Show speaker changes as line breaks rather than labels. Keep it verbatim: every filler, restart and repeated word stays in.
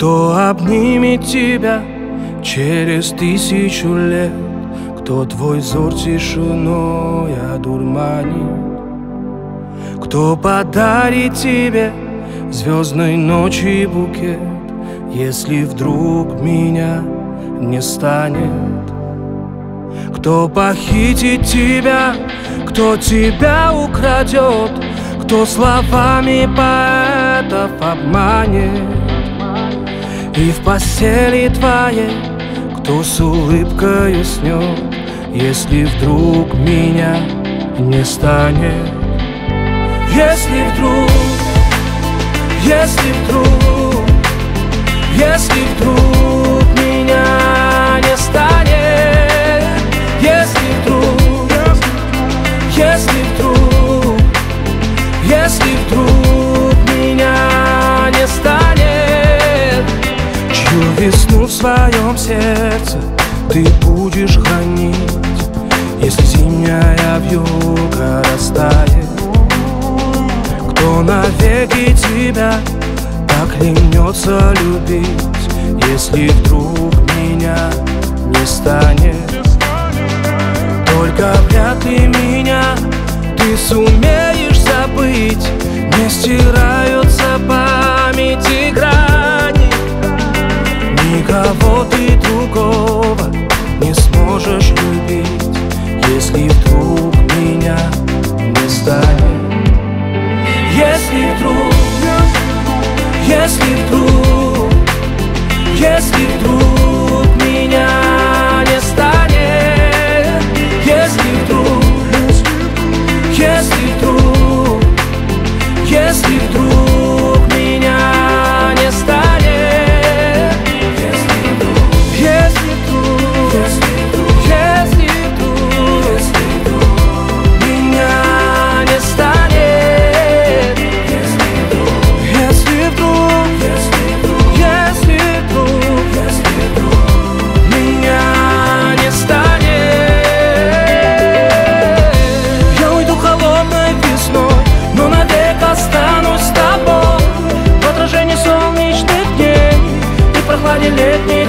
Кто обнимет тебя через тысячу лет? Кто твой взор тишиной одурманит? Кто подарит тебе звездной ночи букет, если вдруг меня не станет? Кто похитит тебя, кто тебя украдет, кто словами поэтов обманет? И в постели твоей кто с улыбкой уснет, если вдруг меня не станет? Если вдруг, если вдруг, если вдруг меня не станет, если вдруг, если вдруг, если вдруг меня не станет, чью весну в своем сердце ты будешь хранить, если зимняя вьюга растает? Кто навеки тебя так клянется любить, если вдруг меня не станет? Только вряд ли меня ты сумеешь забыть, не стираются памяти грани. Никого ты другого не сможешь любить, если вдруг меня не станет. Если вдруг, если вдруг, если вдруг меня не станет, если вдруг, если вдруг, если вдруг меня не станет, если вдруг, если вдруг, если вдруг, если вдруг меня не станет, если вдруг, если вдруг, если вдруг меня не станет, я уйду холодной весной, но навек останусь с тобой в отражении солнечных дней и прохладе летней